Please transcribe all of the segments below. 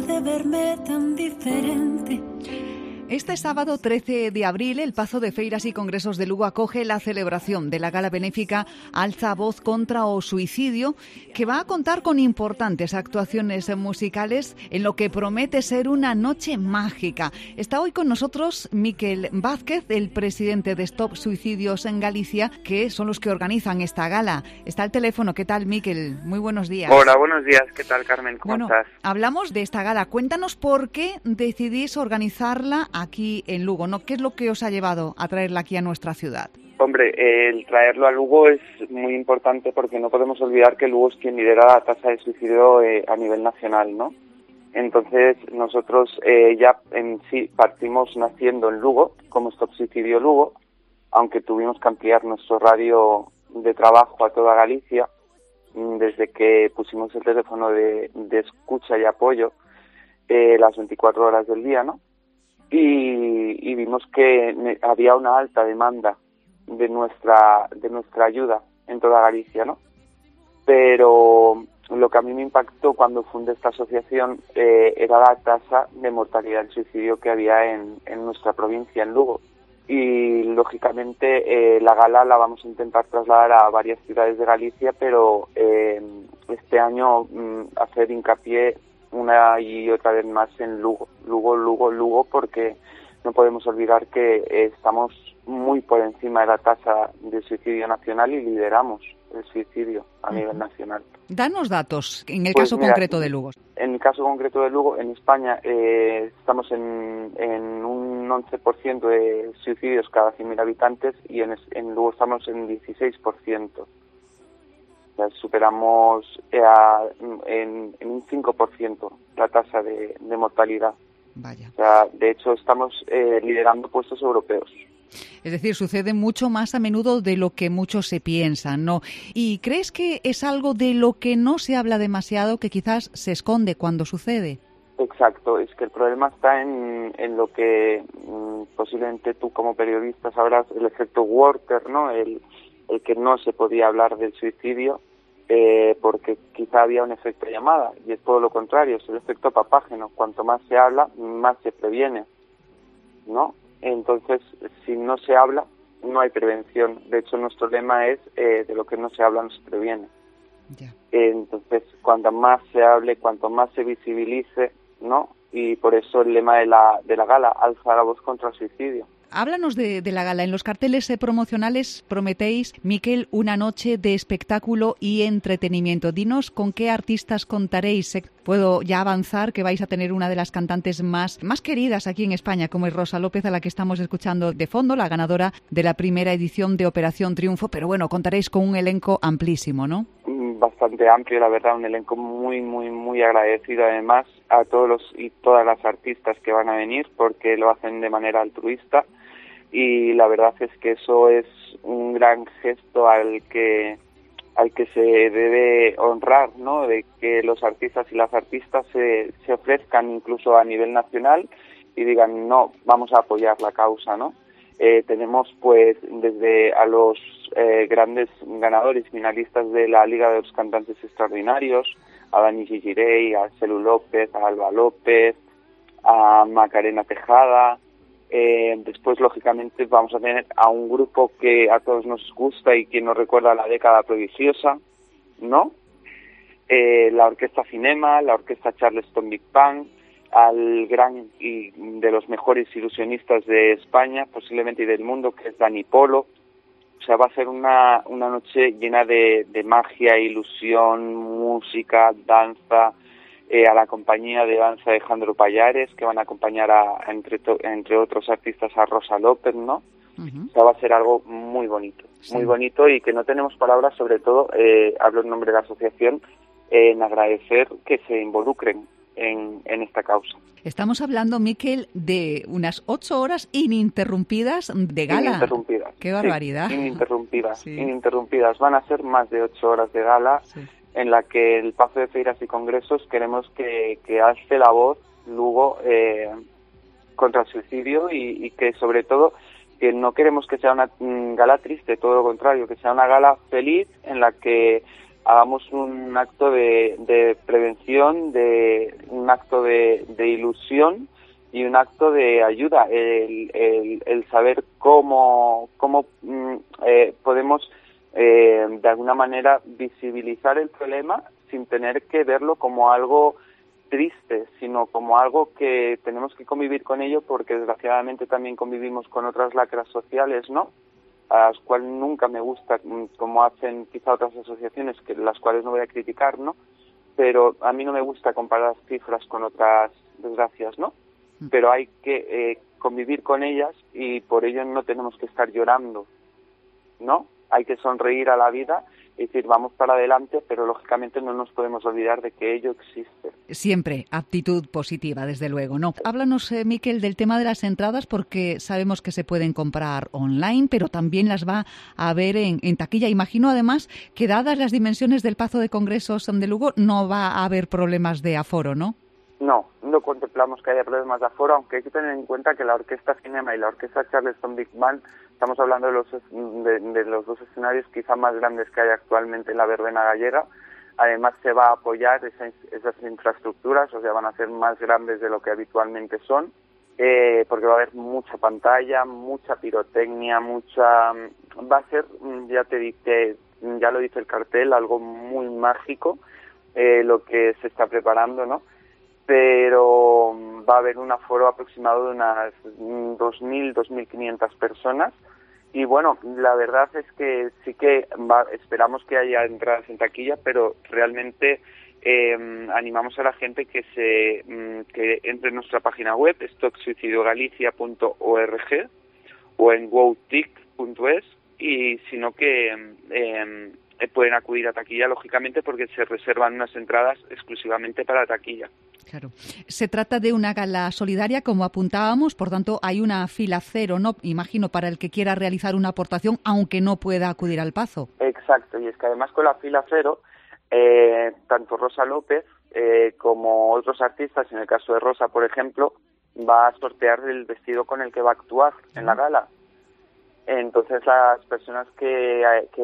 de verme tan diferente. Este sábado 13 de abril, el Pazo de Feiras y Congresos de Lugo acoge la celebración de la gala benéfica Alza a Voz contra o Suicidio, que va a contar con importantes actuaciones musicales en lo que promete ser una noche mágica. Está hoy con nosotros Miquel Vázquez, el presidente de Stop Suicidios en Galicia, que son los que organizan esta gala. Está al teléfono. ¿Qué tal, Miquel? Muy buenos días. Hola, buenos días. ¿Qué tal, Carmen? ¿Cómo estás? Hablamos de esta gala. Cuéntanos por qué decidís organizarla aquí en Lugo, ¿no? ¿Qué es lo que os ha llevado a traerla aquí a nuestra ciudad? Hombre, el traerlo a Lugo es muy importante porque no podemos olvidar que Lugo es quien lidera la tasa de suicidio a nivel nacional, ¿no? Entonces, nosotros ya en sí partimos naciendo en Lugo, como Stop Suicidio Lugo, aunque tuvimos que ampliar nuestro radio de trabajo a toda Galicia, desde que pusimos el teléfono de escucha y apoyo las 24 horas del día, ¿no? Y vimos que había una alta demanda de nuestra ayuda en toda Galicia, ¿no? Pero lo que a mí me impactó cuando fundé esta asociación era la tasa de mortalidad del suicidio que había en nuestra provincia, en Lugo. Y lógicamente la gala la vamos a intentar trasladar a varias ciudades de Galicia, pero este año hacer hincapié una y otra vez más en Lugo, porque no podemos olvidar que estamos muy por encima de la tasa de suicidio nacional y lideramos el suicidio a nivel nacional. Danos datos, en el caso concreto de Lugo. En el caso concreto de Lugo, en España estamos en un 11% de suicidios cada 100.000 habitantes y en Lugo estamos en 16%. Superamos en un 5% la tasa de mortalidad. Vaya. O sea, de hecho, estamos liderando puestos europeos. Es decir, sucede mucho más a menudo de lo que muchos se piensan, ¿no? ¿Y crees que es algo de lo que no se habla demasiado, que quizás se esconde cuando sucede? Exacto, es que el problema está en lo que posiblemente tú como periodista sabrás, el efecto Worter, ¿no? El que no se podía hablar del suicidio porque quizá había un efecto llamada, y es todo lo contrario, es el efecto papágeno. Cuanto más se habla, más se previene, ¿no? Entonces, si no se habla, no hay prevención. De hecho, nuestro lema es de lo que no se habla, no se previene. Ya. Entonces, cuanto más se hable, cuanto más se visibilice, ¿no? Y por eso el lema de la gala, alza la voz contra el suicidio. Háblanos de la gala. En los carteles promocionales prometéis, Miquel, una noche de espectáculo y entretenimiento. Dinos con qué artistas contaréis. Puedo ya avanzar que vais a tener una de las cantantes más queridas aquí en España, como es Rosa López, a la que estamos escuchando de fondo, la ganadora de la primera edición de Operación Triunfo. Pero bueno, contaréis con un elenco amplísimo, ¿no? Bastante amplio, la verdad, un elenco muy, muy, muy agradecido además a todos y todas las artistas que van a venir, porque lo hacen de manera altruista. Y la verdad es que eso es un gran gesto al que se debe honrar, ¿no? De que los artistas y las artistas se ofrezcan incluso a nivel nacional y digan, no, vamos a apoyar la causa, ¿no? Tenemos pues desde a los grandes ganadores finalistas de la Liga de los Cantantes Extraordinarios, a Dani Gigirey, a Celu López, a Alba López, a Macarena Tejada. Después, lógicamente, vamos a tener a un grupo que a todos nos gusta y que nos recuerda a la década prodigiosa, ¿no? La Orquesta Cinema, la Orquesta Charleston Big Band, al gran y de los mejores ilusionistas de España, posiblemente y del mundo, que es Dani Polo. O sea, va a ser una noche llena de magia, ilusión, música, danza, a la compañía de danza de Jandro Pallares, que van a acompañar entre otros artistas a Rosa López, ¿no? Uh-huh. O sea, va a ser algo muy bonito, sí. Muy bonito, y que no tenemos palabras, sobre todo, hablo en nombre de la asociación, en agradecer que se involucren en esta causa. Estamos hablando, Miquel, de unas 8 horas ininterrumpidas de gala. Ininterrumpidas. ¡Qué barbaridad! Sí, ininterrumpidas, sí. Ininterrumpidas. Van a ser más de 8 horas de gala, sí, en la que el Pazo de Feiras y Congresos queremos que alce la voz Lugo contra el suicidio y que, sobre todo, que no queremos que sea una gala triste, todo lo contrario, que sea una gala feliz en la que hagamos un acto de prevención, un acto de ilusión y un acto de ayuda, el saber cómo podemos de alguna manera visibilizar el problema sin tener que verlo como algo triste, sino como algo que tenemos que convivir con ello, porque desgraciadamente también convivimos con otras lacras sociales, ¿no?, a las cuales nunca me gusta, como hacen quizá otras asociaciones, que las cuales no voy a criticar, ¿no?, pero a mí no me gusta comparar cifras con otras desgracias, ¿no?, pero hay que convivir con ellas y por ello no tenemos que estar llorando, ¿no?, hay que sonreír a la vida y decir, vamos para adelante, pero lógicamente no nos podemos olvidar de que ello existe. Siempre actitud positiva, desde luego, ¿no? Háblanos, Miquel, del tema de las entradas, porque sabemos que se pueden comprar online, pero también las va a haber en taquilla. Imagino, además, que dadas las dimensiones del Pazo de Congresos de Lugo, no va a haber problemas de aforo, ¿no? No contemplamos que haya problemas de aforo, aunque hay que tener en cuenta que la Orquesta Cinema y la Orquesta Charleston Big Band, estamos hablando de los dos escenarios quizá más grandes que hay actualmente en la verbena gallega. Además se va a apoyar esas infraestructuras, o sea, van a ser más grandes de lo que habitualmente son, porque va a haber mucha pantalla, mucha pirotecnia, va a ser, ya lo dice el cartel, algo muy mágico, lo que se está preparando, ¿no? Pero va a haber un aforo aproximado de unas 2.000, 2.500 personas. Y bueno, la verdad es que sí que esperamos que haya entradas en taquilla, pero realmente animamos a la gente que entre en nuestra página web, stopsuicidogalicia.org o en wowtic.es, y sino que pueden acudir a taquilla, lógicamente, porque se reservan unas entradas exclusivamente para taquilla. Claro. Se trata de una gala solidaria, como apuntábamos, por tanto hay una fila cero, ¿no?, imagino, para el que quiera realizar una aportación, aunque no pueda acudir al Pazo. Exacto, y es que además con la fila cero, tanto Rosa López como otros artistas, en el caso de Rosa, por ejemplo, va a sortear el vestido con el que va a actuar en la gala. Entonces las personas que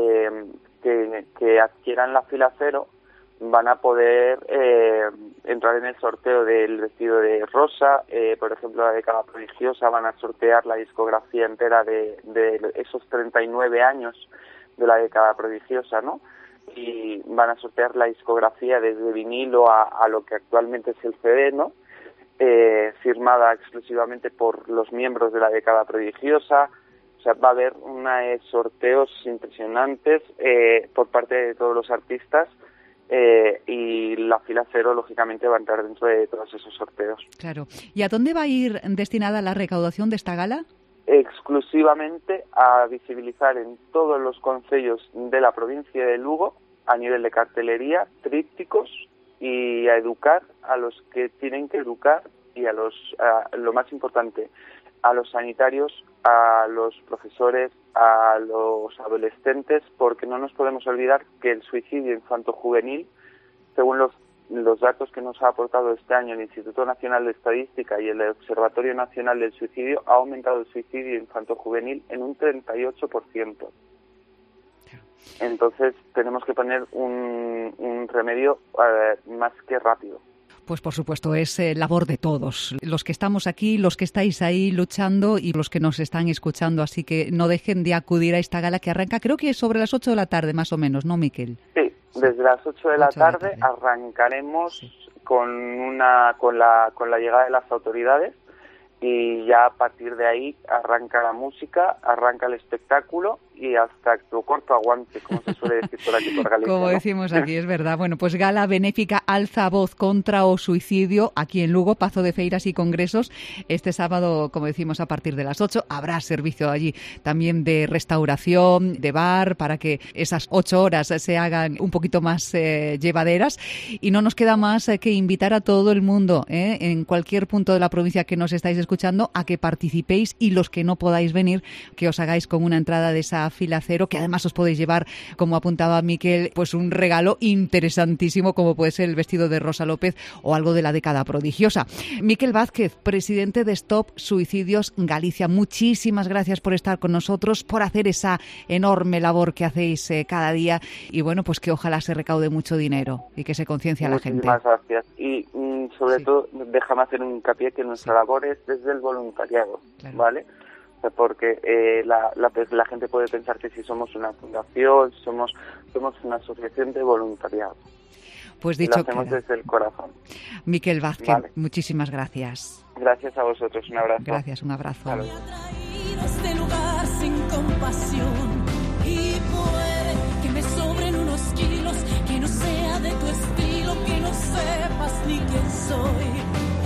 adquieran la fila cero van a poder entrar en el sorteo del vestido de Rosa. Por ejemplo, la década prodigiosa van a sortear la discografía entera de esos 39 años de la década prodigiosa, ¿no? Y van a sortear la discografía desde vinilo a lo que actualmente es el CD, ¿no? Firmada exclusivamente por los miembros de la década prodigiosa. O sea, va a haber unos sorteos impresionantes por parte de todos los artistas, y la fila cero, lógicamente, va a entrar dentro de todos esos sorteos. Claro. ¿Y a dónde va a ir destinada la recaudación de esta gala? Exclusivamente a visibilizar en todos los concellos de la provincia de Lugo, a nivel de cartelería, trípticos, y a educar a los que tienen que educar, y lo más importante, a los sanitarios, a los profesores, a los adolescentes, porque no nos podemos olvidar que el suicidio infanto-juvenil, según los datos que nos ha aportado este año el Instituto Nacional de Estadística y el Observatorio Nacional del Suicidio, ha aumentado el suicidio infanto-juvenil en un 38%. Entonces tenemos que poner un remedio más que rápido. Pues por supuesto, es labor de todos, los que estamos aquí, los que estáis ahí luchando y los que nos están escuchando, así que no dejen de acudir a esta gala que arranca, creo que es sobre las 8 de la tarde más o menos, ¿no, Miquel? Sí, desde las 8 de la tarde arrancaremos con la llegada de las autoridades, y ya a partir de ahí arranca la música, arranca el espectáculo y hasta tu corto aguante, como se suele decir por aquí por Galicia. Como decimos aquí, es verdad. Bueno, pues gala benéfica Alza Voz contra o Suicidio aquí en Lugo, Pazo de Feiras y Congresos. Este sábado, como decimos, a partir de las 8 habrá servicio allí también de restauración, de bar, para que esas 8 horas se hagan un poquito más llevaderas. Y no nos queda más que invitar a todo el mundo, en cualquier punto de la provincia que nos estáis escuchando, a que participéis, y los que no podáis venir, que os hagáis con una entrada de esa la Fila Cero, que además os podéis llevar, como apuntaba Miquel, pues un regalo interesantísimo como puede ser el vestido de Rosa López o algo de la década prodigiosa. Miquel Vázquez, presidente de Stop Suicidios Galicia, muchísimas gracias por estar con nosotros, por hacer esa enorme labor que hacéis cada día y bueno, pues que ojalá se recaude mucho dinero y que se conciencie a la gente. Muchísimas gracias. Y sobre todo, déjame hacer un hincapié que nuestra labor es desde el voluntariado, claro. ¿Vale? O sea, porque la gente puede pensar que si somos una fundación, somos una asociación de voluntariado. Pues dicho, lo hacemos desde el corazón. Miquel Vázquez, vale. Muchísimas gracias. Gracias a vosotros, un abrazo. Gracias, un abrazo. Este lugar sin compasión y puede que me sobren unos kilos, que no sea de tu estilo, que no sepas ni quién soy.